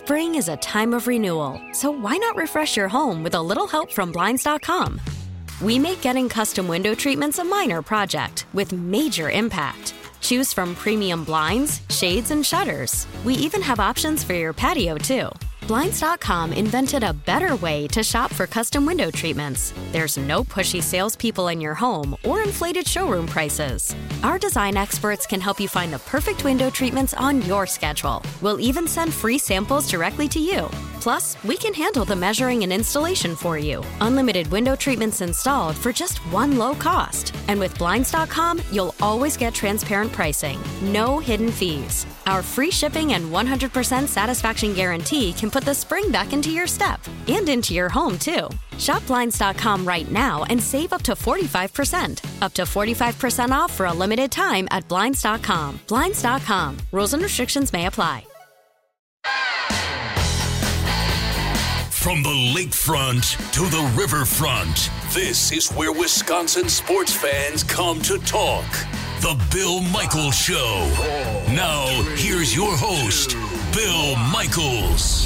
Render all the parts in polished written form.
Spring is a time of renewal, so why not refresh your home with a little help from Blinds.com? We make getting custom window treatments a minor project with major impact. Choose from premium blinds, shades, and shutters. We even have options for your patio, too. Blinds.com invented a better way to shop for custom window treatments. There's no pushy salespeople in your home or inflated showroom prices. Our design experts can help you find the perfect window treatments on your schedule. We'll even send free samples directly to you. Plus, we can handle the measuring and installation for you. Unlimited window treatments installed for just one low cost. And with Blinds.com, you'll always get transparent pricing. No hidden fees. Our free shipping and 100% satisfaction guarantee can put the spring back into your step and into your home, too. Shop Blinds.com right now and save up to 45%. Up to 45% off for a limited time at Blinds.com. Blinds.com. Rules and restrictions may apply. From the lakefront to the riverfront, this is where Wisconsin sports fans come to talk. The Bill Michaels Show. Now, here's your host, Bill Michaels.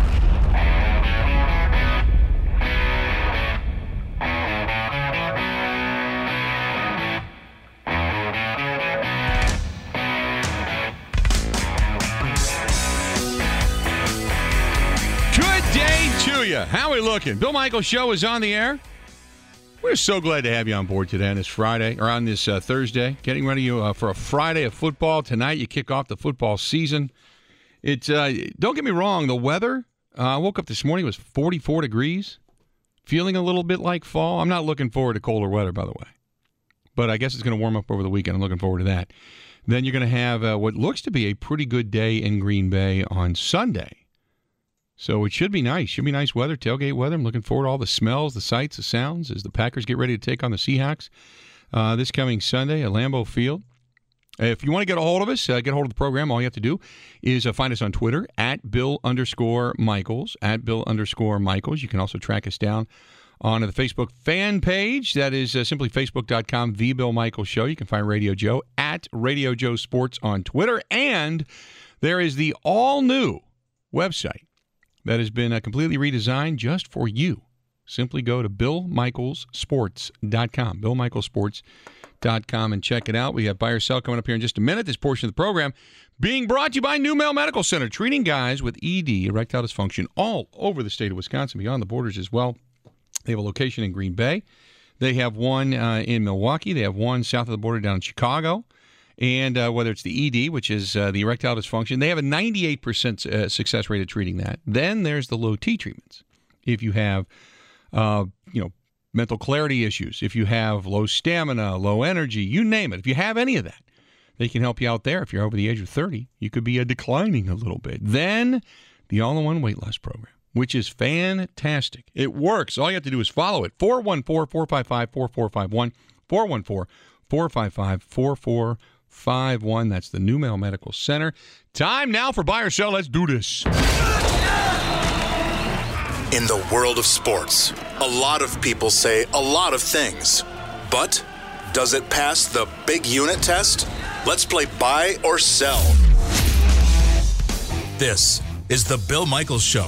Good day to you. How are we looking? Bill Michaels Show is on the air. We're so glad to have you on board today on this Friday, or on this Thursday. Getting ready for a Friday of football. Tonight you kick off the football season. Don't get me wrong, the weather, I woke up this morning, it was 44 degrees. Feeling a little bit like fall. I'm not looking forward to colder weather, by the way. But I guess it's going to warm up over the weekend. I'm looking forward to that. Then you're going to have what looks to be a pretty good day in Green Bay on Sunday. So it should be nice. Should be nice weather, tailgate weather. I'm looking forward to all the smells, the sights, the sounds as the Packers get ready to take on the Seahawks this coming Sunday at Lambeau Field. If you want to get a hold of us, get a hold of the program, all you have to do is find us on Twitter at Bill_Michaels, at Bill_Michaels. You can also track us down on the Facebook fan page. That is simply facebook.com, The Bill Michaels Show. You can find Radio Joe at Radio Joe Sports on Twitter. And there is the all-new website that has been completely redesigned just for you. Simply go to BillMichaelsSports.com, BillMichaelsSports.com, and check it out. We have Buy or Sell coming up here in just a minute. This portion of the program being brought to you by New Male Medical Center, treating guys with ED, erectile dysfunction, all over the state of Wisconsin, beyond the borders as well. They have a location in Green Bay. They have one in Milwaukee. They have one south of the border down in Chicago. And whether it's the ED, which is the erectile dysfunction, they have a 98% success rate at treating that. Then there's the low T treatments. If you have, mental clarity issues, if you have low stamina, low energy, you name it. If you have any of that, they can help you out there. If you're over the age of 30, you could be declining a little bit. Then the all-in-one weight loss program, which is fantastic. It works. All you have to do is follow it. 414-455-4451, 414-455-4451. 5-1. That's the New Male Medical Center. Time now for Buy or Sell. Let's do this. In the world of sports, a lot of people say a lot of things. But does it pass the big unit test? Let's play Buy or Sell. This is the Bill Michaels Show.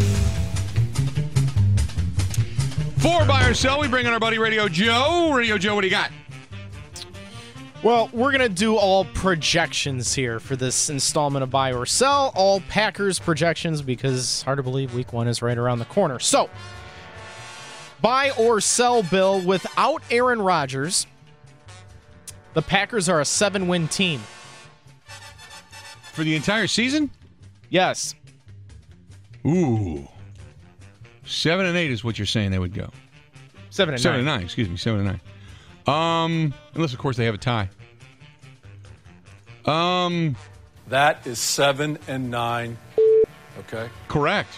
For Buy or Sell, we bring in our buddy Radio Joe. Radio Joe, what do you got? Well, we're going to do all projections here for this installment of Buy or Sell. All Packers projections, because hard to believe week 1 is right around the corner. So, Buy or Sell, Bill, without Aaron Rodgers, the Packers are a 7-win team. For the entire season? Yes. Ooh. 7-8 is what you're saying they would go. 7-9. 7-9, excuse me, 7-9. Unless, of course, they have a tie. That is 7-9. Okay. Correct.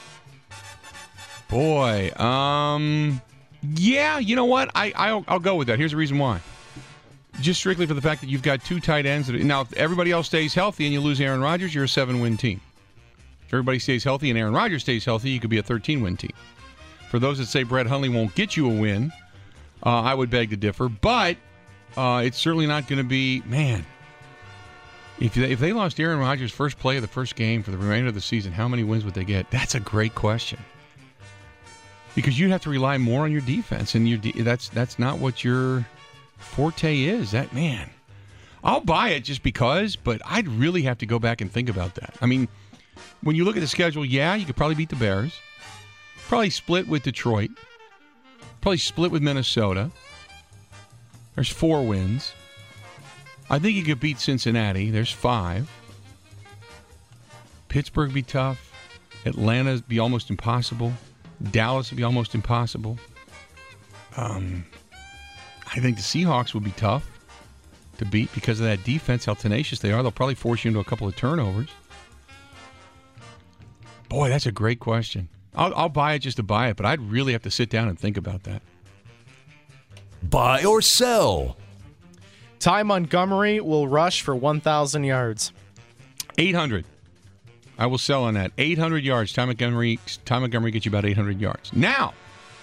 Boy, yeah, you know what? I'll go with that. Here's the reason why. Just strictly for the fact that you've got two tight ends. Now, if everybody else stays healthy and you lose Aaron Rodgers, you're a 7-win team. If everybody stays healthy and Aaron Rodgers stays healthy, you could be a 13-win team. For those that say Brett Hundley won't get you a win, I would beg to differ, but it's certainly not going to be, man. If they lost Aaron Rodgers' first play of the first game for the remainder of the season, how many wins would they get? That's a great question. Because you'd have to rely more on your defense, and that's not what your forte is. That, man, I'll buy it just because, but I'd really have to go back and think about that. I mean, when you look at the schedule, yeah, you could probably beat the Bears, probably split with Detroit, probably split with Minnesota. There's 4 wins. I think you could beat Cincinnati. There's 5. Pittsburgh would be tough. Atlanta would be almost impossible. Dallas would be almost impossible. I think the Seahawks would be tough to beat because of that defense, how tenacious they are. They'll probably force you into a couple of turnovers. Boy, that's a great question. I'll buy it just to buy it, but I'd really have to sit down and think about that. Buy or sell? Ty Montgomery will rush for 1,000 yards. 800. I will sell on that. 800 yards. Ty Montgomery gets you about 800 yards. Now,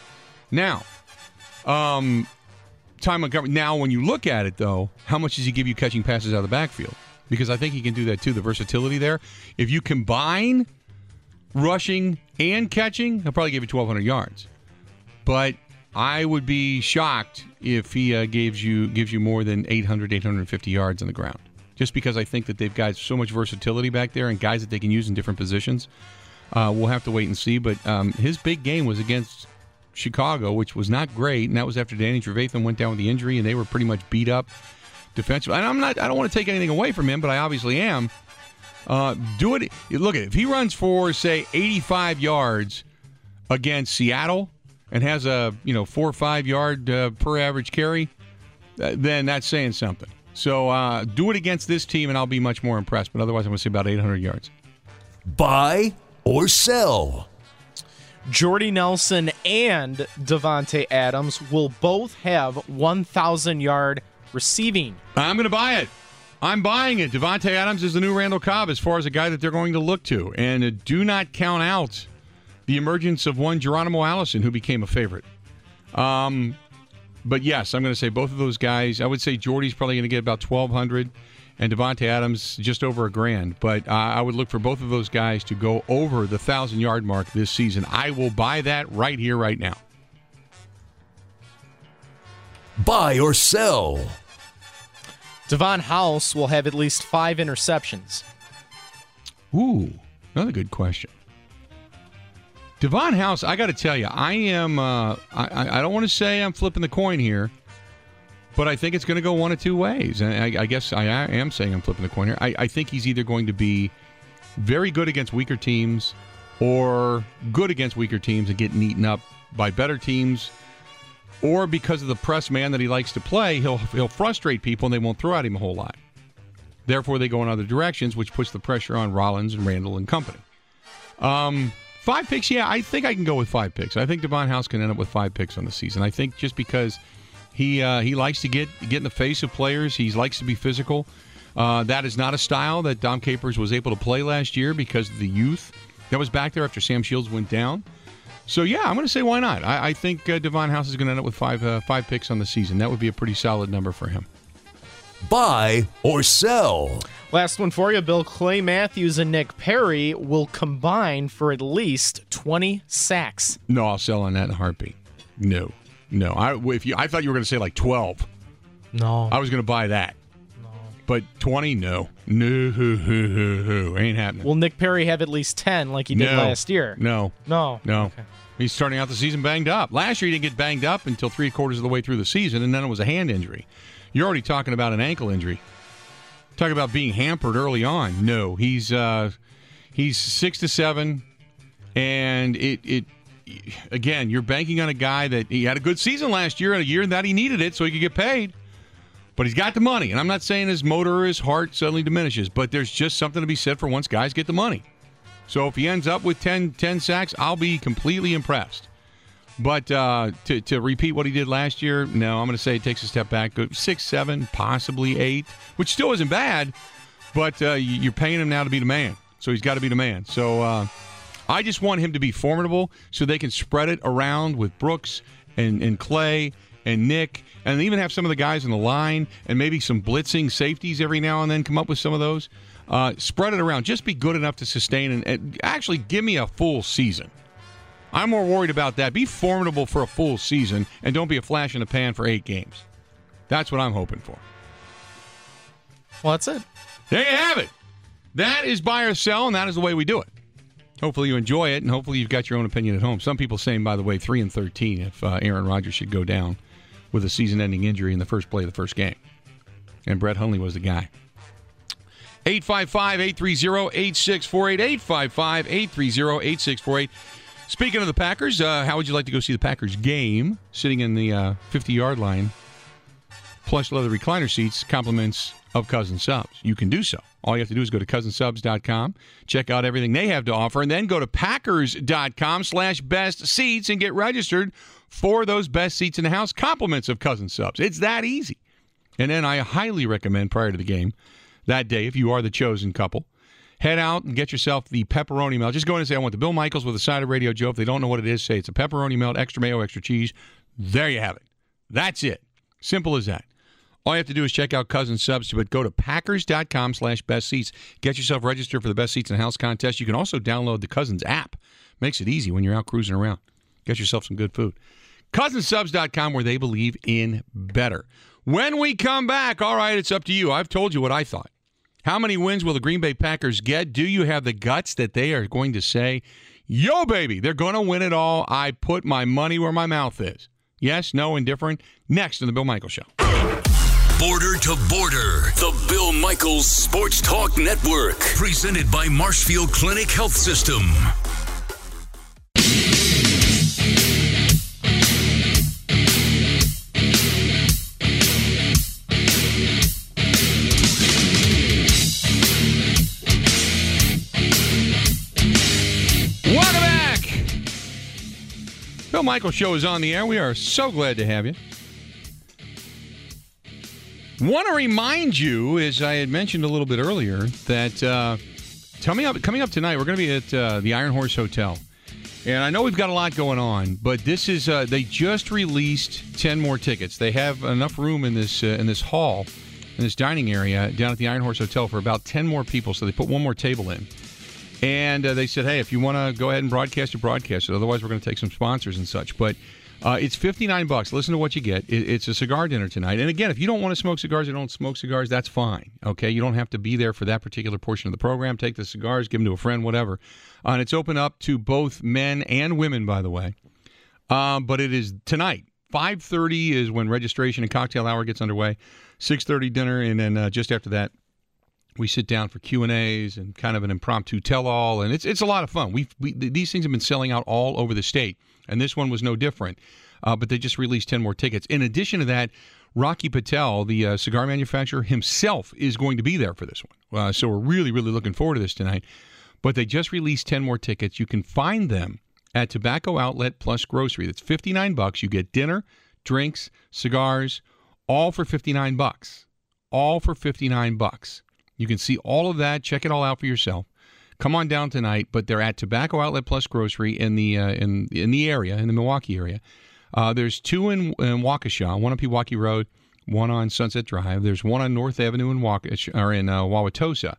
Ty Montgomery. Now, when you look at it, though, how much does he give you catching passes out of the backfield? Because I think he can do that, too, the versatility there. If you combine rushing and catching, he'll probably give you 1,200 yards. But I would be shocked if he gives you more than 800, 850 yards on the ground. Just because I think that they've got so much versatility back there and guys that they can use in different positions. We'll have to wait and see. But his big game was against Chicago, which was not great, and that was after Danny Trevathan went down with the injury, and they were pretty much beat up defensively. And I don't want to take anything away from him, but I obviously am. Do it. Look at it. If he runs for, say, 85 yards against Seattle and has a 4 or 5 yard per average carry, then that's saying something. So do it against this team, and I'll be much more impressed. But otherwise, I'm going to say about 800 yards. Buy or sell? Jordy Nelson and Davante Adams will both have 1,000-yard receiving. I'm going to buy it. I'm buying it. Davante Adams is the new Randall Cobb as far as a guy that they're going to look to. And do not count out the emergence of one Geronimo Allison, who became a favorite. But yes, I'm going to say both of those guys. I would say Jordy's probably going to get about 1,200, and Davante Adams just over $1,000. But I would look for both of those guys to go over the 1,000-yard mark this season. I will buy that right here, right now. Buy or sell? Devon House will have at least 5 interceptions. Ooh, another good question. Devon House, I got to tell you, I am. I don't want to say I'm flipping the coin here, but I think it's going to go one of two ways. And I guess I am saying I'm flipping the coin here. I think he's either going to be very good against weaker teams or good against weaker teams and getting eaten up by better teams, or because of the press man that he likes to play, he'll frustrate people and they won't throw at him a whole lot. Therefore, they go in other directions, which puts the pressure on Rollins and Randall and company. 5 picks, yeah, I think I can go with 5 picks. I think Devon House can end up with 5 picks on the season. I think just because he likes to get in the face of players, he likes to be physical. That is not a style that Dom Capers was able to play last year because of the youth that was back there after Sam Shields went down. So, yeah, I'm going to say why not. I think Devon House is going to end up with 5 picks on the season. That would be a pretty solid number for him. Buy or sell? Last one for you, Bill. Clay Matthews and Nick Perry will combine for at least 20 sacks. No, I'll sell on that in a heartbeat. No. I thought you were going to say like 12. No. I was going to buy that. No. But 20, no. No, ain't happening. Will Nick Perry have at least 10 like he did last year? No. Okay. He's starting out the season banged up. Last year he didn't get banged up until 3/4 of the way through the season, and then it was a hand injury. You're already talking about an ankle injury. Talk about being hampered early on. No, he's 6 to 7, and it again, you're banking on a guy that he had a good season last year, and a year that he needed it so he could get paid. But he's got the money, and I'm not saying his motor or his heart suddenly diminishes, but there's just something to be said for once guys get the money. So if he ends up with 10 sacks, I'll be completely impressed. But to repeat what he did last year, no, I'm going to say it takes a step back. 6, 7, possibly 8, which still isn't bad, but you're paying him now to be the man. So he's got to be the man. So I just want him to be formidable so they can spread it around with Brooks and Clay and Nick, and even have some of the guys in the line and maybe some blitzing safeties every now and then, come up with some of those. Spread it around. Just be good enough to sustain and actually give me a full season. I'm more worried about that. Be formidable for a full season and don't be a flash in the pan for 8 games. That's what I'm hoping for. Well, that's it. There you have it. That is buy or sell, and that is the way we do it. Hopefully you enjoy it, and hopefully you've got your own opinion at home. Some people saying, by the way, 3-13 if Aaron Rodgers should go down with a season-ending injury in the first play of the first game. And Brett Hundley was the guy. 855-830-8648. 855-830-8648. Speaking of the Packers, how would you like to go see the Packers game? Sitting in the 50-yard line, plush leather recliner seats, compliments of Cousins Subs. You can do so. All you have to do is go to cousinsubs.com, check out everything they have to offer, and then go to packers.com/best seats and get registered for those best seats in the house, compliments of Cousins Subs. It's that easy. And then I highly recommend prior to the game that day, if you are the chosen couple, head out and get yourself the pepperoni melt. Just go in and say, I want the Bill Michaels with a side of Radio Joe. If they don't know what it is, say it's a pepperoni melt, extra mayo, extra cheese. There you have it. That's it. Simple as that. All you have to do is check out Cousins Subs, but go to packers.com/best seats. Get yourself registered for the Best Seats in the House contest. You can also download the Cousins app. Makes it easy when you're out cruising around. Get yourself some good food. Cousinsubs.com, where they believe in better. When we come back, all right, it's up to you. I've told you what I thought. How many wins will the Green Bay Packers get? Do you have the guts that they are going to say, yo, baby, they're going to win it all. I put my money where my mouth is. Yes, no, indifferent. Next on The Bill Michaels Show. Border to Border, the Bill Michaels Sports Talk Network, presented by Marshfield Clinic Health System. Welcome back. Bill Michaels Show is on the air. We are so glad to have you. Want to remind you, as I had mentioned a little bit earlier, that coming up tonight, we're going to be at the Iron Horse Hotel. And I know we've got a lot going on, but this is they just released 10 more tickets. They have enough room in this hall, in this dining area down at the Iron Horse Hotel for about 10 more people, so they put one more table in. And they said, hey, if you want to go ahead and broadcast it. Otherwise, we're going to take some sponsors and such. But it's $59. Listen to what you get. It's a cigar dinner tonight. And again, if you don't want to smoke cigars or don't smoke cigars, that's fine. Okay, you don't have to be there for that particular portion of the program. Take the cigars, give them to a friend, whatever. And it's open up to both men and women, by the way. But it is tonight. 5:30 is when registration and cocktail hour gets underway. 6:30 dinner, and then just after that, we sit down for Q&As and kind of an impromptu tell-all, and it's a lot of fun. These things have been selling out all over the state, and this one was no different. But they just released 10 more tickets. In addition to that, Rocky Patel, the cigar manufacturer himself, is going to be there for this one. So we're really, really looking forward to this tonight. But they just released 10 more tickets. You can find them at Tobacco Outlet Plus Grocery. That's $59. You get dinner, drinks, cigars, all for $59. All for $59. You can see all of that. Check it all out for yourself. Come on down tonight, but they're at Tobacco Outlet Plus Grocery in the area, in the Milwaukee area. There's two in Waukesha, one on Pewaukee Road, one on Sunset Drive. There's one on North Avenue in Wauwatosa.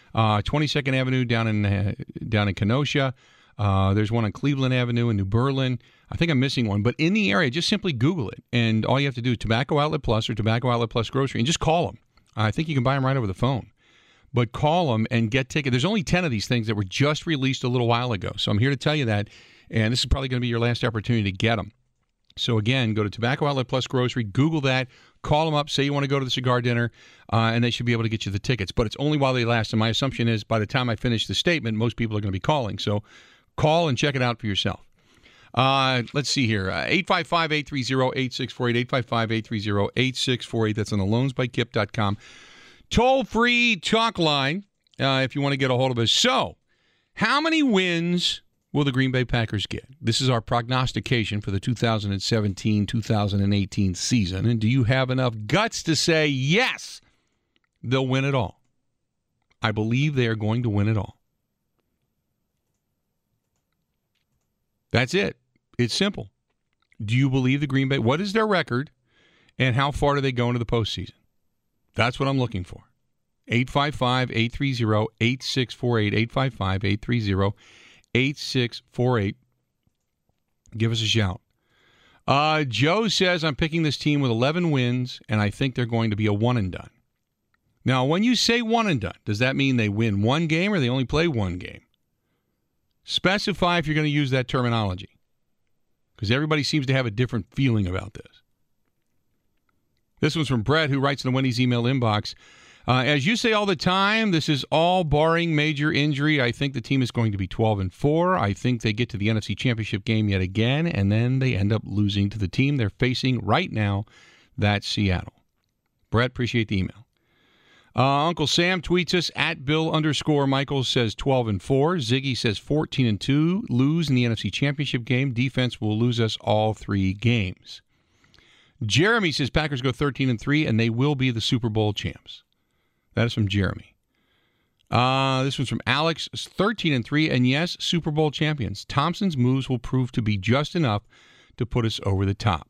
22nd Avenue down in Kenosha. There's one on Cleveland Avenue in New Berlin. I think I'm missing one, but in the area, just simply Google it, and all you have to do is Tobacco Outlet Plus or Tobacco Outlet Plus Grocery, and just call them. I think you can buy them right over the phone. But call them and get tickets. There's only 10 of these things that were just released a little while ago. So I'm here to tell you that, and this is probably going to be your last opportunity to get them. So again, go to Tobacco Outlet Plus Grocery, Google that, call them up, say you want to go to the cigar dinner, and they should be able to get you the tickets. But it's only while they last, and my assumption is by the time I finish the statement, most people are going to be calling. So call and check it out for yourself. Let's see here. 855-830-8648, 855-830-8648. That's on the loansbykip.com. Toll-free talk line if you want to get a hold of us. So, how many wins will the Green Bay Packers get? This is our prognostication for the 2017-2018 season. And do you have enough guts to say, yes, they'll win it all? I believe they are going to win it all. That's it. It's simple. Do you believe the Green Bay? What is their record and how far do they go into the postseason? That's what I'm looking for. 855-830-8648, 855-830-8648. Give us a shout. Joe says, I'm picking this team with 11 wins, and I think they're going to be a one-and-done. Now, when you say one-and-done, does that mean they win one game or they only play one game? Specify if you're going to use that terminology, because everybody seems to have a different feeling about this. This one's from Brett, who writes in the Wendy's email inbox. As you say all the time, this is all barring major injury. I think the team is going to be 12-4. I think they get to the NFC Championship game yet again, and then they end up losing to the team they're facing right now. That's Seattle. Brett, appreciate the email. Uncle Sam tweets us at Bill_Michaels says 12-4. Ziggy says 14-2. Lose in the NFC Championship game. Defense will lose us all 3 games. Jeremy says Packers go 13-3, and they will be the Super Bowl champs. That is from Jeremy. This one's from Alex, 13-3, and yes, Super Bowl champions. Thompson's moves will prove to be just enough to put us over the top.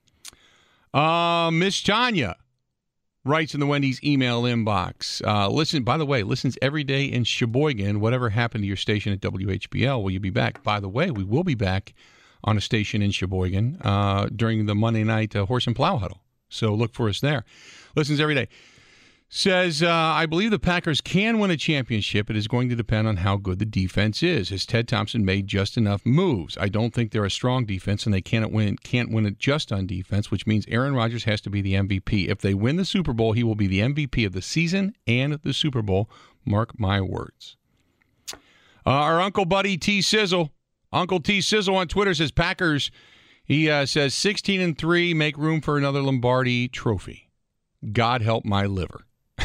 Miss Tanya writes in the Wendy's email inbox. Listen, by the way, listens every day in Sheboygan. Whatever happened to your station at WHBL? Will you be back? By the way, we will be back on a station in Sheboygan during the Monday night Horse and Plow Huddle. So look for us there. Listens every day. Says, I believe the Packers can win a championship. It is going to depend on how good the defense is. Has Ted Thompson made just enough moves? I don't think they're a strong defense, and they can't win it just on defense, which means Aaron Rodgers has to be the MVP. If they win the Super Bowl, he will be the MVP of the season and the Super Bowl. Mark my words. Our Uncle Buddy T. Sizzle, Uncle T. Sizzle on Twitter says, Packers, he says 16-3, make room for another Lombardi trophy. God help my liver.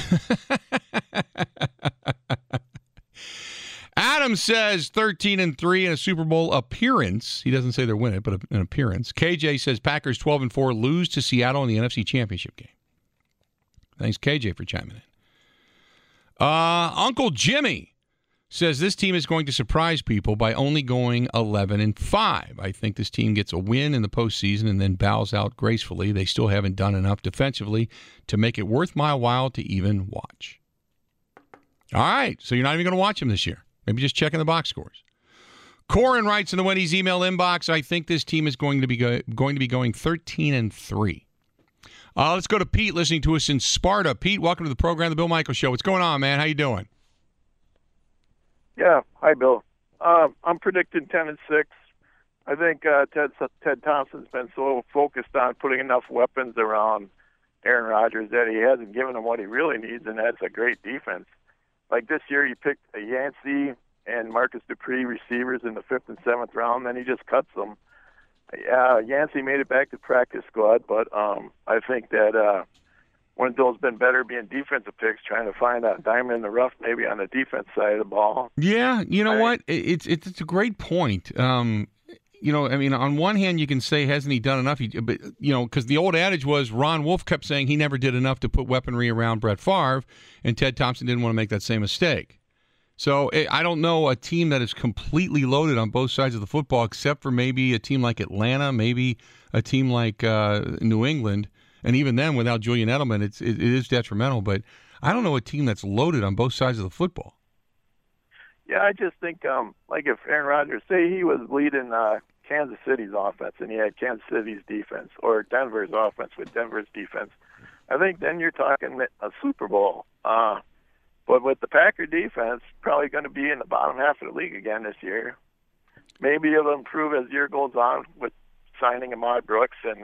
Adam says 13-3 in a Super Bowl appearance. He doesn't say they're winning it, but an appearance. KJ says Packers 12-4 lose to Seattle in the NFC Championship game. Thanks, KJ, for chiming in. Uncle Jimmy says this team is going to surprise people by only going 11-5. I think this team gets a win in the postseason and then bows out gracefully. They still haven't done enough defensively to make it worth my while to even watch. All right, so you're not even going to watch them this year. Maybe just checking the box scores. Corin writes in the Wendy's email inbox, I think this team is going to be going 13-3. Let's go to Pete listening to us in Sparta. Pete, welcome to the program, The Bill Michaels Show. What's going on, man? How you doing? Yeah, hi, Bill. I'm predicting 10-6. I think Ted Thompson's been so focused on putting enough weapons around Aaron Rodgers that he hasn't given him what he really needs, and that's a great defense. Like this year, he picked Yancey and Marcus Dupree receivers in the 5th and 7th round, then he just cuts them. Yancey made it back to practice squad, but I think that Winslow's been better being defensive picks, trying to find a diamond in the rough maybe on the defense side of the ball. Yeah, you know what? It's a great point. On one hand, you can say, hasn't he done enough? But because the old adage was Ron Wolf kept saying he never did enough to put weaponry around Brett Favre, and Ted Thompson didn't want to make that same mistake. So I don't know a team that is completely loaded on both sides of the football, except for maybe a team like Atlanta, maybe a team like New England. And even then, without Julian Edelman, it is detrimental. But I don't know a team that's loaded on both sides of the football. Yeah, I just think, like if Aaron Rodgers, say he was leading Kansas City's offense and he had Kansas City's defense, or Denver's offense with Denver's defense, I think then you're talking a Super Bowl. But with the Packer defense, probably going to be in the bottom half of the league again this year. Maybe it'll improve as the year goes on with signing Ahmad Brooks, and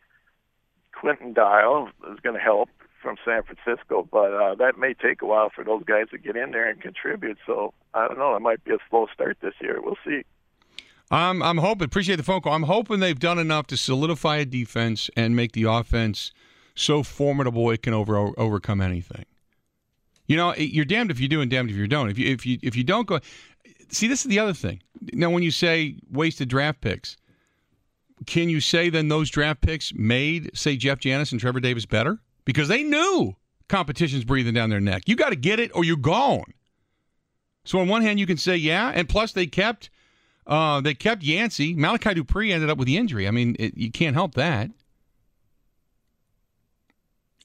Quentin Dial is going to help from San Francisco, but that may take a while for those guys to get in there and contribute. So I don't know. It might be a slow start this year. We'll see. I'm hoping. Appreciate the phone call. I'm hoping they've done enough to solidify a defense and make the offense so formidable it can overcome anything. You're damned if you do and damned if you don't. If you don't go, see, this is the other thing. Now, when you say wasted draft picks, can you say then those draft picks made, say, Jeff Janis and Trevor Davis better? Because they knew competition's breathing down their neck. You got to get it or you're gone. So on one hand, you can say, yeah, and plus they kept Yancey. Malachi Dupree ended up with the injury. I mean, you can't help that.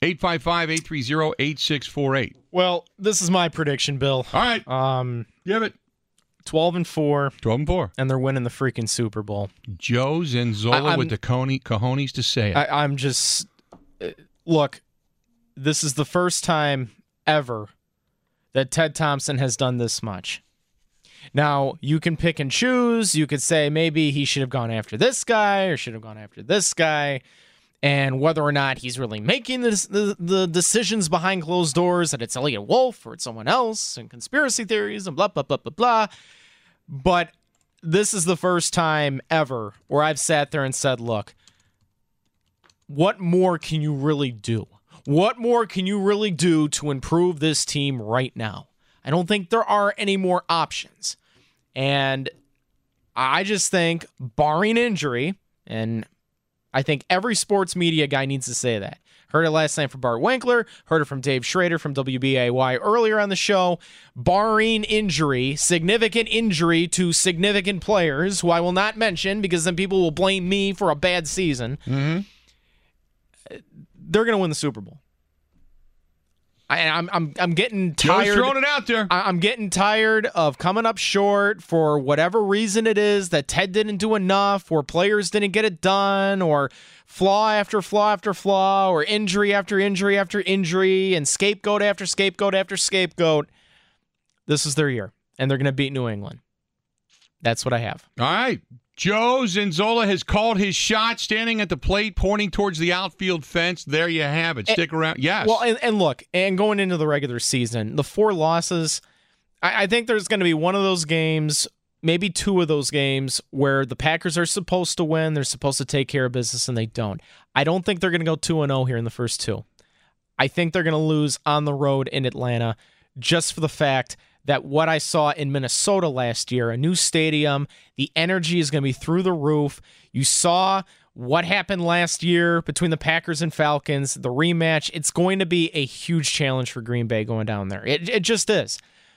855-830-8648. Well, this is my prediction, Bill. All right. Give it. 12-4. 12-4. And they're winning the freaking Super Bowl. Joe Zanzola with the cojones to say it. I'm just... Look, this is the first time ever that Ted Thompson has done this much. Now, you can pick and choose. You could say maybe he should have gone after this guy or should have gone after this guy. And whether or not he's really making the decisions behind closed doors, that it's Elliot Wolf or it's someone else, and conspiracy theories and blah, blah, blah, blah, blah. But this is the first time ever where I've sat there and said, look, what more can you really do? What more can you really do to improve this team right now? I don't think there are any more options. And I just think, barring injury, and I think every sports media guy needs to say that. Heard it last night from Bart Winkler, heard it from Dave Schrader from WBAY earlier on the show. Barring injury, significant injury to significant players, who I will not mention because then people will blame me for a bad season, they're going to win the Super Bowl. I'm getting tired. Joe's throwing it out there. I'm getting tired of coming up short for whatever reason it is that Ted didn't do enough, or players didn't get it done, or flaw after flaw after flaw, or injury after injury after injury, and scapegoat after scapegoat after scapegoat. This is their year, and they're going to beat New England. That's what I have. All right. Joe Zanzola has called his shot, standing at the plate, pointing towards the outfield fence. There you have it. Stick around. Yes. Well, and look, and going into the regular season, the 4 losses, I think there's going to be one of those games, maybe 2 of those games, where the Packers are supposed to win, they're supposed to take care of business, and they don't. I don't think they're going to go 2-0 here in the first 2. I think they're going to lose on the road in Atlanta, just for the fact that what I saw in Minnesota last year, a new stadium, the energy is going to be through the roof. You saw what happened last year between the Packers and Falcons, the rematch. It's going to be a huge challenge for Green Bay going down there. It just is.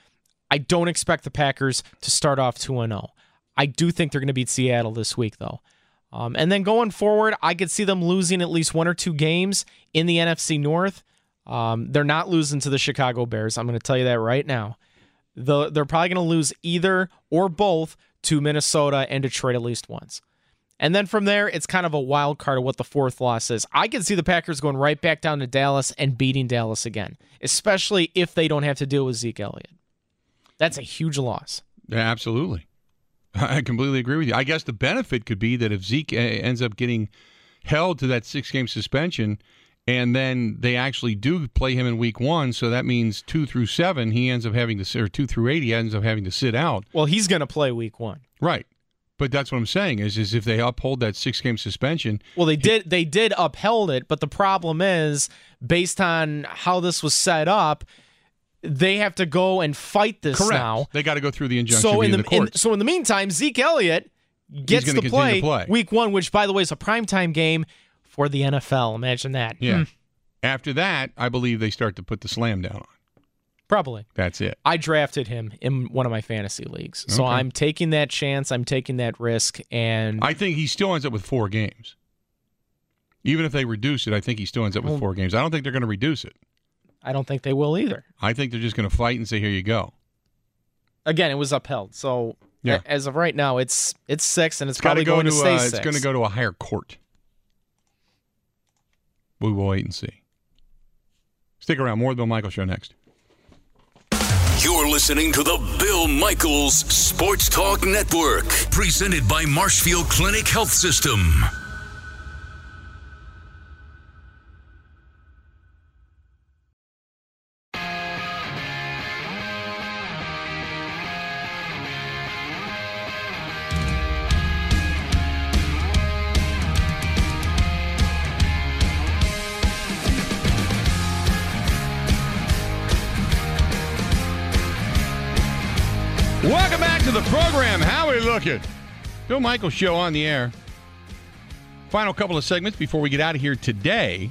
I don't expect the Packers to start off 2-0. I do think they're going to beat Seattle this week, though. And then going forward, I could see them losing at least 1 or 2 games in the NFC North. They're not losing to the Chicago Bears. I'm going to tell you that right now. They're probably going to lose either or both to Minnesota and Detroit at least once. And then from there, it's kind of a wild card of what the 4th loss is. I can see the Packers going right back down to Dallas and beating Dallas again, especially if they don't have to deal with Zeke Elliott. That's a huge loss. Yeah, absolutely. I completely agree with you. I guess the benefit could be that if Zeke ends up getting held to that 6-game suspension, and then they actually do play him in week 1, so that means 2 through 7, he ends up having to, or 2 through 8, he ends up having to sit out. Well, he's going to play week 1. Right. But that's what I'm saying, is if they uphold that 6-game suspension. Well, they did upheld it, but the problem is, based on how this was set up, they have to go and fight this now. They got to go through the injunction via the courts. So in the meantime, Zeke Elliott gets to play week 1, which, by the way, is a primetime game for the NFL. Imagine that. Yeah. After that, I believe they start to put the slam down on. Probably. That's it. I drafted him in one of my fantasy leagues. So I'm taking that chance. I'm taking that risk. And I think he still ends up with 4 games. Even if they reduce it, I think he still ends up with 4 games. I don't think they're going to reduce it. I don't think they will either. I think they're just going to fight and say, here you go. Again, it was upheld. So as of right now, it's 6, and it's probably going to stay 6. It's going to go to a higher court. We will wait and see. Stick around. More of the Bill Michaels Show next. You're listening to the Bill Michaels Sports Talk Network, presented by Marshfield Clinic Health System. Welcome back to the program. How are we looking? Bill Michaels Show on the air. Final couple of segments before we get out of here today.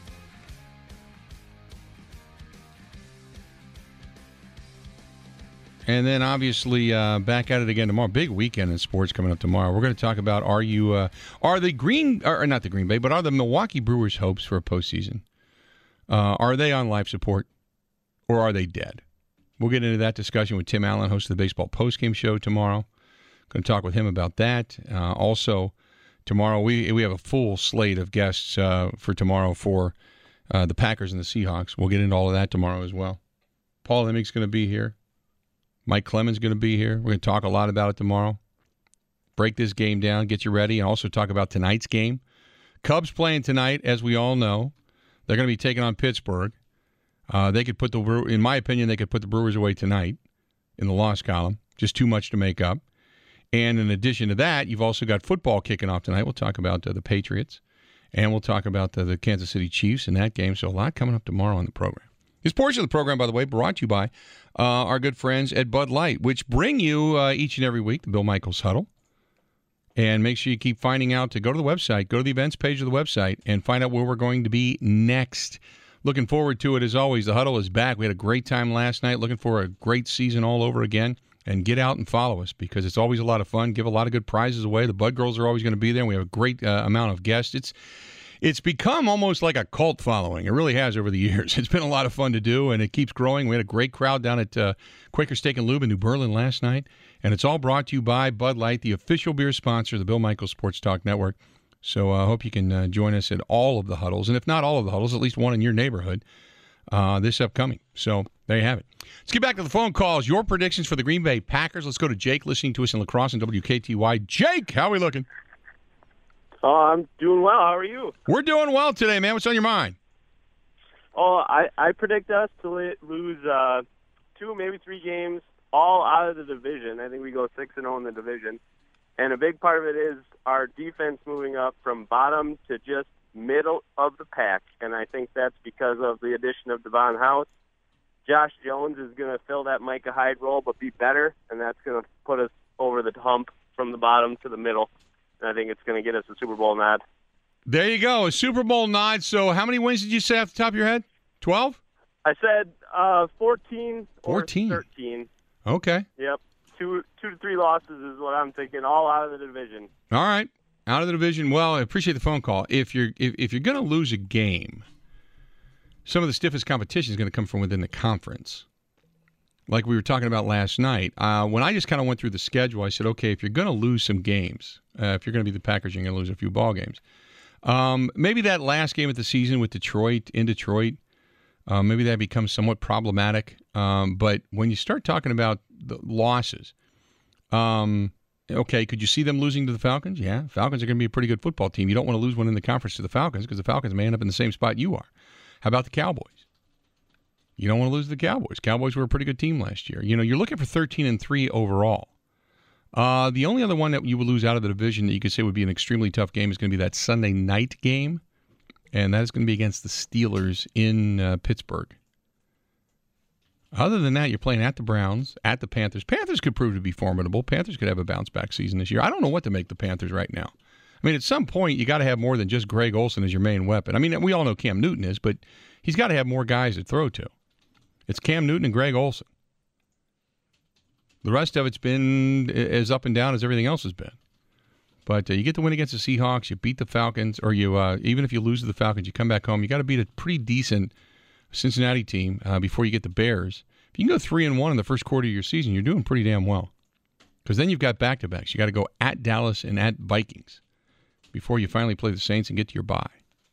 And then obviously back at it again tomorrow. Big weekend in sports coming up tomorrow. We're going to talk about are the Milwaukee Brewers' hopes for a postseason? Are they on life support or are they dead? We'll get into that discussion with Tim Allen, host of the Baseball Postgame Show tomorrow. Going to talk with him about that. Also, tomorrow we have a full slate of guests for tomorrow for the Packers and the Seahawks. We'll get into all of that tomorrow as well. Paul Emming's going to be here. Mike Clemens going to be here. We're going to talk a lot about it tomorrow. Break this game down, get you ready, and also talk about tonight's game. Cubs playing tonight, as we all know. They're going to be taking on Pittsburgh. They could put in my opinion, they could put the Brewers away tonight in the loss column. Just too much to make up. And in addition to that, you've also got football kicking off tonight. We'll talk about the Patriots, and we'll talk about the Kansas City Chiefs in that game. So a lot coming up tomorrow on the program. This portion of the program, by the way, brought to you by our good friends at Bud Light, which bring you each and every week the Bill Michaels Huddle. And make sure you keep finding out to go to the website, go to the events page of the website, and find out where we're going to be next. Looking forward to it as always. The Huddle is back. We had a great time last night. Looking for a great season all over again. And get out and follow us because it's always a lot of fun. Give a lot of good prizes away. The Bud Girls are always going to be there. And we have a great amount of guests. It's become almost like a cult following. It really has over the years. It's been a lot of fun to do, and it keeps growing. We had a great crowd down at Quaker Steak and Lube in New Berlin last night. And it's all brought to you by Bud Light, the official beer sponsor of the Bill Michaels Sports Talk Network. So I hope you can join us at all of the huddles, and if not all of the huddles, at least one in your neighborhood this upcoming. So there you have it. Let's get back to the phone calls. Your predictions for the Green Bay Packers. Let's go to Jake listening to us in La Crosse and WKTY. Jake, how are we looking? I'm doing well. How are you? We're doing well today, man. What's on your mind? I predict us to lose 2, maybe 3 games, all out of the division. I think we go 6-0 in the division. And a big part of it is our defense moving up from bottom to just middle of the pack. And I think that's because of the addition of Devon House. Josh Jones is going to fill that Micah Hyde role but be better, and that's going to put us over the hump from the bottom to the middle. And I think it's going to get us a Super Bowl nod. There you go, a Super Bowl nod. So how many wins did you say off the top of your head? 12? I said 14 or 13. Okay. Yep. 2 to 3 losses is what I'm thinking, all out of the division. All right. Out of the division. Well, I appreciate the phone call. If you're going to lose a game, some of the stiffest competition is going to come from within the conference. Like we were talking about last night. When I just kind of went through the schedule, I said, okay, if you're going to lose some games, if you're going to be the Packers, you're going to lose a few ball games. Maybe that last game of the season with Detroit, maybe that becomes somewhat problematic. But when you start talking about the losses, okay, could you see them losing to the Falcons? Yeah, Falcons are going to be a pretty good football team. You don't want to lose one in the conference to the Falcons because the Falcons may end up in the same spot you are. How about the Cowboys? You don't want to lose to the Cowboys. Cowboys were a pretty good team last year. You know, you're looking for 13-3 overall. The only other one that you would lose out of the division that you could say would be an extremely tough game is going to be that Sunday night game, and that is going to be against the Steelers in Pittsburgh. Other than that, you're playing at the Browns, at the Panthers. Panthers could prove to be formidable. Panthers could have a bounce-back season this year. I don't know what to make the Panthers right now. I mean, at some point, you got to have more than just Greg Olsen as your main weapon. I mean, we all know Cam Newton is, but he's got to have more guys to throw to. It's Cam Newton and Greg Olsen. The rest of it's been as up and down as everything else has been. But you get the win against the Seahawks, you beat the Falcons, or you even if you lose to the Falcons, you come back home. You got to beat a pretty decent Cincinnati team before you get the Bears. If you can go 3-1 in the first quarter of your season, you're doing pretty damn well. Because then you've got back-to-backs. You got to go at Dallas and at Vikings before you finally play the Saints and get to your bye.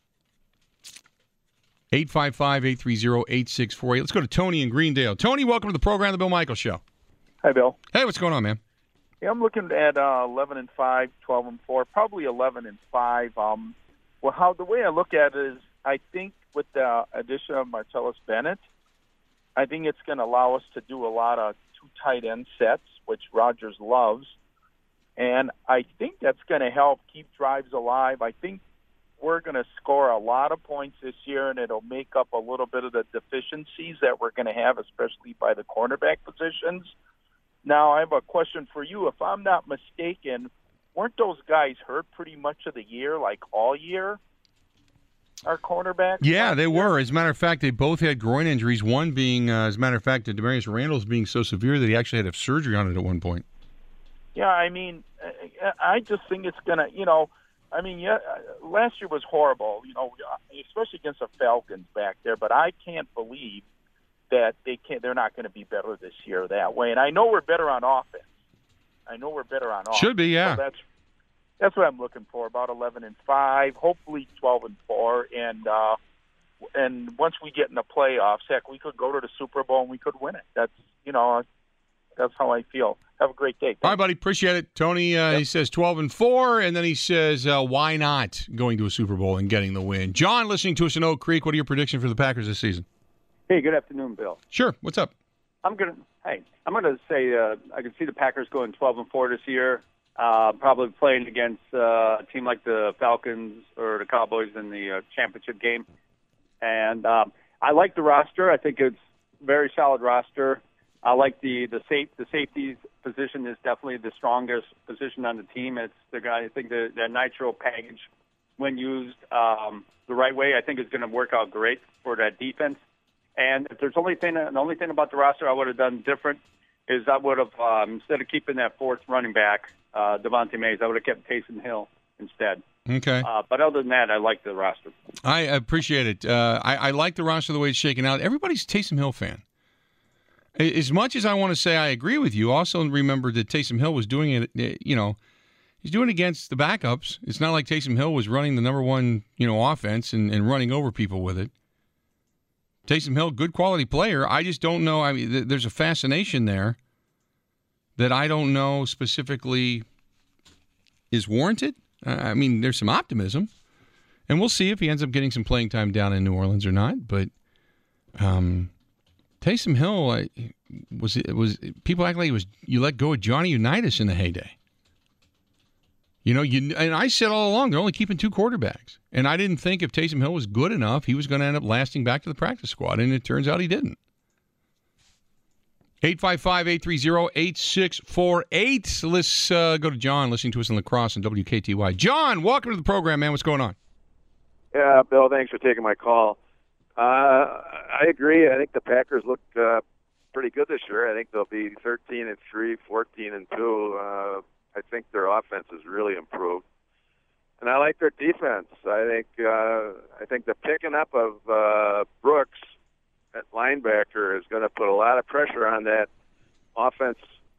855-830-8648. Let's go to Tony in Greendale. Tony, welcome to the program, The Bill Michaels Show. Hi, Bill. Hey, what's going on, man? Yeah, I'm looking at 11-5, 12-4, probably 11-5. Well, the way I look at it is, I think with the addition of Martellus Bennett, I think it's going to allow us to do a lot of 2 tight end sets, which Rodgers loves, and I think that's going to help keep drives alive. I think we're going to score a lot of points this year, and it'll make up a little bit of the deficiencies that we're going to have, especially by the cornerback positions. Now, I have a question for you. If I'm not mistaken, weren't those guys hurt pretty much of the year, like all year, our cornerbacks? Yeah, they were. As a matter of fact, they both had groin injuries, one being, as a matter of fact, Demarius Randall's being so severe that he actually had to have surgery on it at one point. Yeah, I mean, I just think it's going to, I mean, last year was horrible, especially against the Falcons back there. But I can't believe that they're not going to be better this year that way. And I know we're better on offense. Should be, yeah. So that's what I'm looking for. About 11-5, hopefully 12-4, and once we get in the playoffs, heck, we could go to the Super Bowl and we could win it. That's how I feel. Have a great day. Thanks. All right, buddy. Appreciate it. Tony, He says 12-4, and then he says, why not going to a Super Bowl and getting the win? John, listening to us in Oak Creek, what are your predictions for the Packers this season? Hey, good afternoon, Bill. Sure. What's up? I'm gonna say I can see the Packers going 12-4 this year. Probably playing against a team like the Falcons or the Cowboys in the championship game. And I like the roster. I think it's a very solid roster. I like the safeties position is definitely the strongest position on the team. It's the guy. I think the nitro package, when used the right way, I think is going to work out great for that defense. And if there's the only thing about the roster I would have done different is I would have instead of keeping that fourth running back, Devontae Mays, I would have kept Taysom Hill instead. Okay. But other than that, I like the roster. I appreciate it. I like the roster the way it's shaken out. Everybody's a Taysom Hill fan. As much as I want to say I agree with you, also remember that Taysom Hill was doing it, he's doing it against the backups. It's not like Taysom Hill was running the number one, offense and running over people with it. Taysom Hill, good quality player. I just don't know. I mean, there's a fascination there that I don't know specifically is warranted. I mean, there's some optimism, and we'll see if he ends up getting some playing time down in New Orleans or not. But Taysom Hill was people act like you let go of Johnny Unitas in the heyday. And I said all along they're only keeping two quarterbacks, and I didn't think if Taysom Hill was good enough, he was going to end up lasting back to the practice squad, and it turns out he didn't. 855-830-8648. Let's go to John, listening to us in La Crosse on WKTY. John, welcome to the program, man. What's going on? Yeah, Bill, thanks for taking my call. I agree. I think the Packers look pretty good this year. I think they'll be 13-3, 14-2. I think their offense has really improved, and I like their defense. I think the picking up of Brooks at linebacker is going to put a lot of pressure on that offense.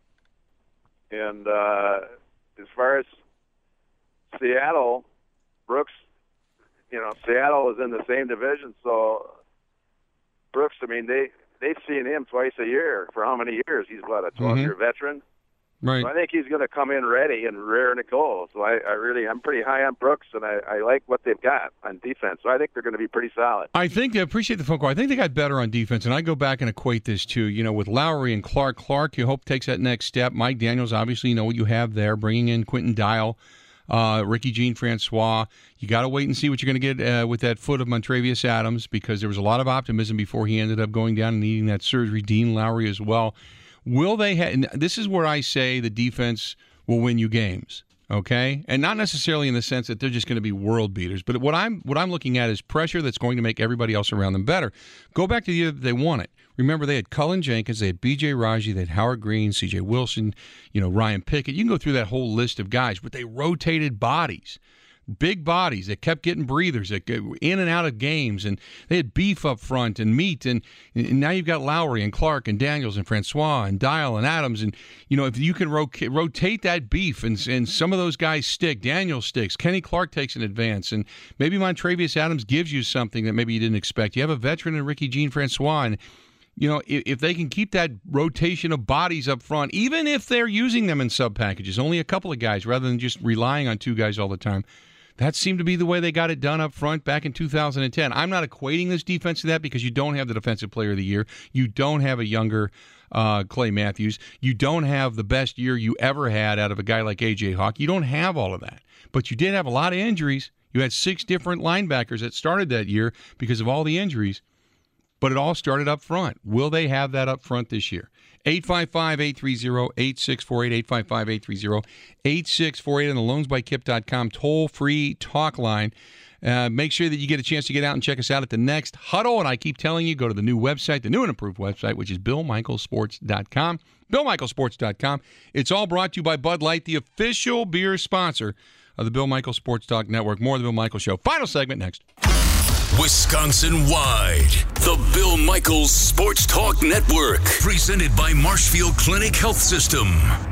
And as far as Seattle, Brooks, Seattle is in the same division, so Brooks, I mean, they've seen him twice a year for how many years? He's, what, a 12-year veteran? Right. So I think he's going to come in ready and raring to go. So I'm pretty high on Brooks, and I like what they've got on defense. So I think they're going to be pretty solid. I appreciate the phone call. I think they got better on defense, and I go back and equate this too. With Lowry and Clark. Clark, you hope takes that next step. Mike Daniels, obviously, you know what you have there, bringing in Quentin Dial, Ricky Jean-Francois. You got to wait and see what you're going to get with that foot of Montravius Adams, because there was a lot of optimism before he ended up going down and needing that surgery. Dean Lowry as well. Will they have? And this is where I say the defense will win you games, okay? And not necessarily in the sense that they're just going to be world beaters, but what I'm looking at is pressure that's going to make everybody else around them better. Go back to the year that they won it. Remember, they had Cullen Jenkins, they had B.J. Raji, they had Howard Green, C.J. Wilson, Ryan Pickett. You can go through that whole list of guys, but they rotated bodies. Big bodies that kept getting breathers, that go in and out of games, and they had beef up front and meat, and now you've got Lowry and Clark and Daniels and Francois and Dial and Adams, and if you can rotate that beef and some of those guys stick, Daniels sticks, Kenny Clark takes an advance, and maybe Montravius Adams gives you something that maybe you didn't expect. You have a veteran in Ricky Jean-Francois, and if they can keep that rotation of bodies up front, even if they're using them in sub packages, only a couple of guys rather than just relying on two guys all the time. That seemed to be the way they got it done up front back in 2010. I'm not equating this defense to that because you don't have the Defensive Player of the Year. You don't have a younger Clay Matthews. You don't have the best year you ever had out of a guy like A.J. Hawk. You don't have all of that. But you did have a lot of injuries. You had 6 different linebackers that started that year because of all the injuries. But it all started up front. Will they have that up front this year? 855-830-8648, 855-830-8648 on the loansbykip.com toll-free talk line. Make sure that you get a chance to get out and check us out at the next huddle. And I keep telling you, go to the new website, the new and improved website, which is BillMichaelsports.com. BillMichaelsports.com. It's all brought to you by Bud Light, the official beer sponsor of the Bill Michaels Sports Talk Network. More of the Bill Michaels Show. Final segment next. Wisconsin-wide, the Bill Michaels Sports Talk Network, presented by Marshfield Clinic Health System.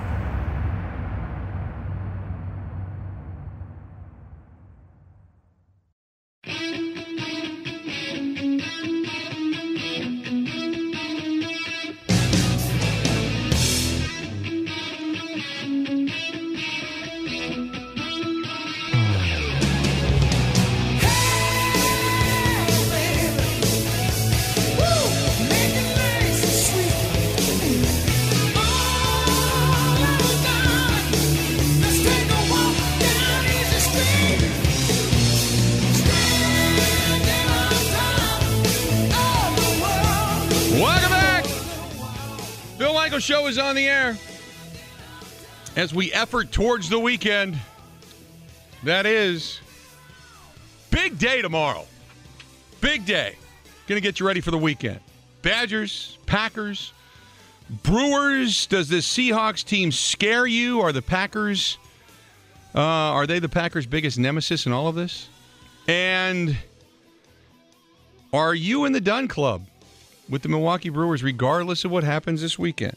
Show is on the air as we effort towards the weekend. That is big day tomorrow. Big day. Gonna get you ready for the weekend. Badgers, Packers, Brewers. Does this Seahawks team scare you? Are the Packers, are they the Packers' biggest nemesis in all of this? And are you in the Dunn Club with the Milwaukee Brewers regardless of what happens this weekend?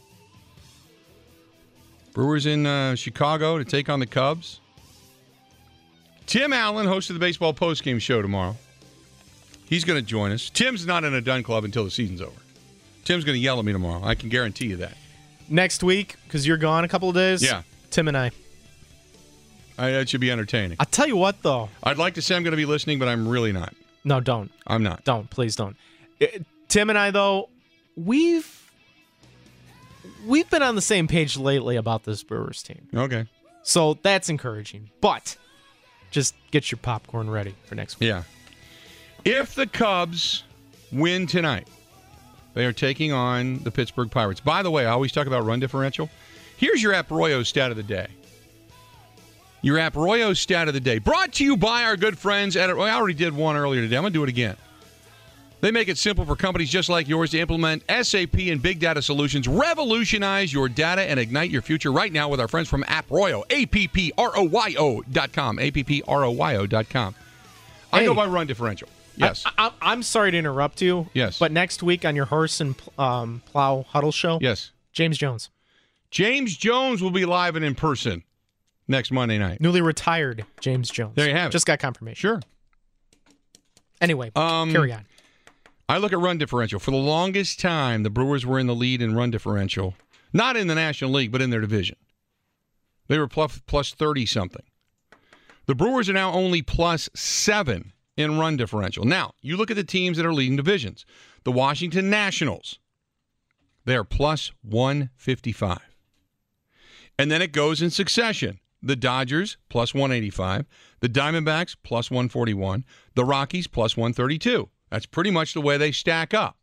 Brewers in Chicago to take on the Cubs. Tim Allen, host of the Baseball Postgame Show tomorrow. He's going to join us. Tim's not in a Dunn Club until the season's over. Tim's going to yell at me tomorrow. I can guarantee you that. Next week, because you're gone a couple of days? Yeah. Tim and I. That should be entertaining. I'll tell you what, though. I'd like to say I'm going to be listening, but I'm really not. No, don't. I'm not. Don't. Please don't. Tim and I, though, we've been on the same page lately about this Brewers team. Okay. So that's encouraging. But just get your popcorn ready for next week. Yeah. If the Cubs win tonight, they are taking on the Pittsburgh Pirates. By the way, I always talk about run differential. Here's your App Royo stat of the day. Your App Royo stat of the day. Brought to you by our good friends at... I already did one earlier today. I'm going to do it again. They make it simple for companies just like yours to implement SAP and big data solutions. Revolutionize your data and ignite your future right now with our friends from AppRoyo. AppRoyo.com. AppRoyo.com. I go by run differential. Yes. I'm sorry to interrupt you. Yes. But next week on your Horse and Plow Huddle show, yes, James Jones. James Jones will be live and in person next Monday night. Newly retired James Jones. There you have it. Just got confirmation. Sure. Anyway, carry on. I look at run differential. For the longest time, the Brewers were in the lead in run differential. Not in the National League, but in their division. They were plus 30-something. The Brewers are now only plus 7 in run differential. Now, you look at the teams that are leading divisions. The Washington Nationals, they are plus 155. And then it goes in succession. The Dodgers, plus 185. The Diamondbacks, plus 141. The Rockies, plus 132. That's pretty much the way they stack up.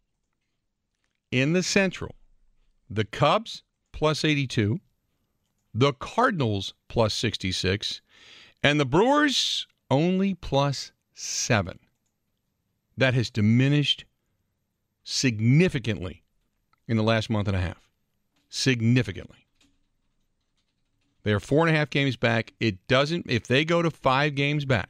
In the Central, the Cubs, plus 82. The Cardinals, plus 66. And the Brewers, only plus 7. That has diminished significantly in the last month and a half. Significantly. They are 4.5 games back. It doesn't, if they go to 5 games back,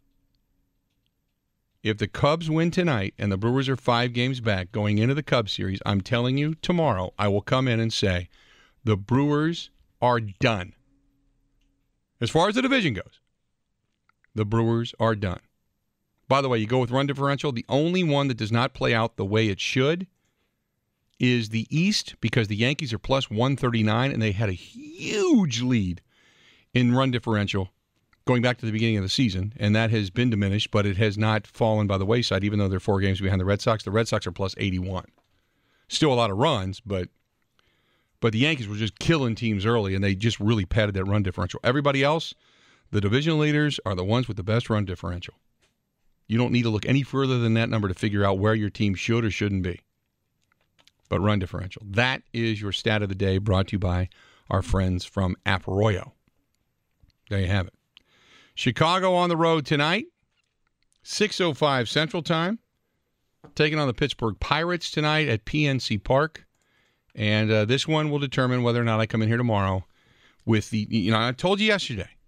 if the Cubs win tonight and the Brewers are 5 games back going into the Cubs series, I'm telling you, tomorrow I will come in and say the Brewers are done. As far as the division goes, the Brewers are done. By the way, you go with run differential. The only one that does not play out the way it should is the East, because the Yankees are plus 139 and they had a huge lead in run differential going back to the beginning of the season, and that has been diminished, but it has not fallen by the wayside, even though they're 4 games behind the Red Sox. The Red Sox are plus 81. Still a lot of runs, but the Yankees were just killing teams early, and they just really padded that run differential. Everybody else, the division leaders, are the ones with the best run differential. You don't need to look any further than that number to figure out where your team should or shouldn't be. But run differential. That is your stat of the day, brought to you by our friends from AppRoyo. There you have it. Chicago on the road tonight, 6:05 Central Time, taking on the Pittsburgh Pirates tonight at PNC Park. And this one will determine whether or not I come in here tomorrow with the, I told you yesterday,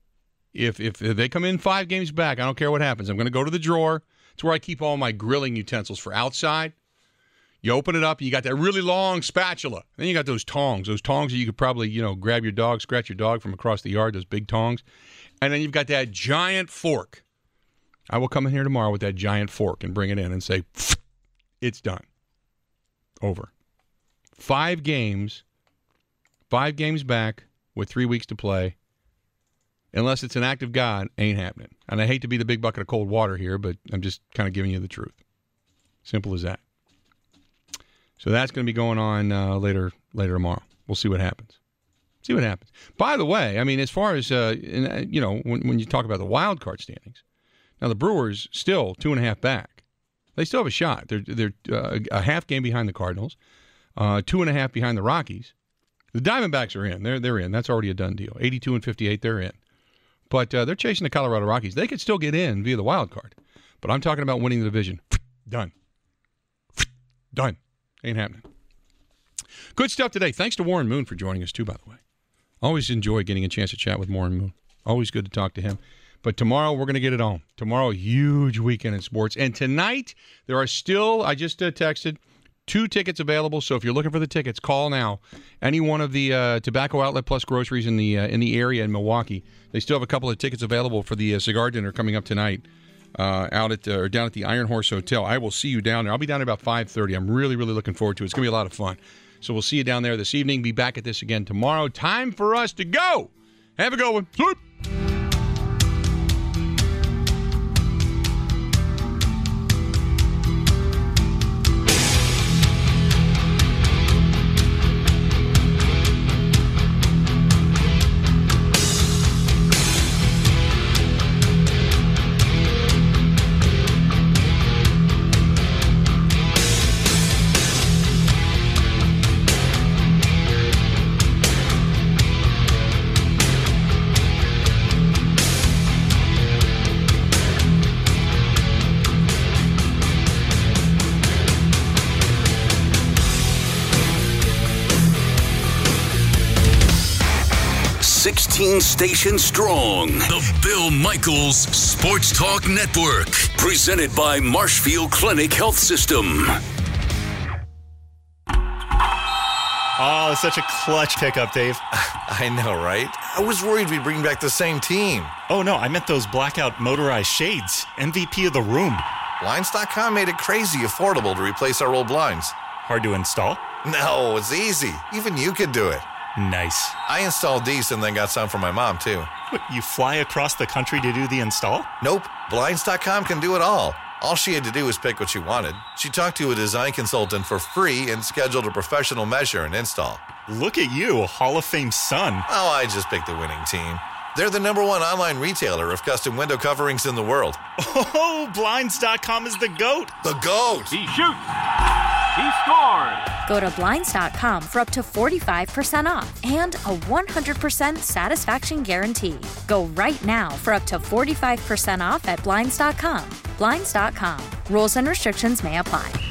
If they come in 5 games back, I don't care what happens. I'm going to go to the drawer. It's where I keep all my grilling utensils for outside. You open it up, and you got that really long spatula. Then you got those tongs that you could probably, grab your dog, scratch your dog from across the yard, those big tongs. And then you've got that giant fork. I will come in here tomorrow with that giant fork and bring it in and say, it's done. Over. 5 games back with 3 weeks to play. Unless it's an act of God, ain't happening. And I hate to be the big bucket of cold water here, but I'm just kind of giving you the truth. Simple as that. So that's going to be going on later tomorrow. We'll see what happens. By the way, I mean, as far as, when you talk about the wild card standings, now the Brewers still 2.5 back. They still have a shot. They're a half game behind the Cardinals, 2.5 behind the Rockies. The Diamondbacks are in. They're in. That's already a done deal. 82-58, they're in. But they're chasing the Colorado Rockies. They could still get in via the wild card. But I'm talking about winning the division. Done. Ain't happening. Good stuff today. Thanks to Warren Moon for joining us, too, by the way. Always enjoy getting a chance to chat with Warren Moon. Always good to talk to him. But tomorrow, we're going to get it on. Tomorrow, huge weekend in sports. And tonight, there are still, I just texted, 2 tickets available. So if you're looking for the tickets, call now. Any one of the Tobacco Outlet Plus groceries in the area in Milwaukee. They still have a couple of tickets available for the cigar dinner coming up tonight down at the Iron Horse Hotel. I will see you down there. I'll be down there about 5:30. I'm really, really looking forward to it. It's going to be a lot of fun. So we'll see you down there this evening. Be back at this again tomorrow. Time for us to go. Have a good one. Sleep. 16 stations strong. The Bill Michaels Sports Talk Network. Presented by Marshfield Clinic Health System. Oh, such a clutch pickup, Dave. I know, right? I was worried we'd bring back the same team. Oh, no, I meant those blackout motorized shades. MVP of the room. Blinds.com made it crazy affordable to replace our old blinds. Hard to install? No, it's easy. Even you could do it. Nice. I installed these and then got some for my mom, too. What, you fly across the country to do the install? Nope. Blinds.com can do it all. All she had to do was pick what she wanted. She talked to a design consultant for free and scheduled a professional measure and install. Look at you, a Hall of Fame son. Oh, I just picked the winning team. They're the #1 online retailer of custom window coverings in the world. Oh, Blinds.com is the GOAT. The GOAT. He shoots. He scores. Go to Blinds.com for up to 45% off and a 100% satisfaction guarantee. Go right now for up to 45% off at Blinds.com. Blinds.com. Rules and restrictions may apply.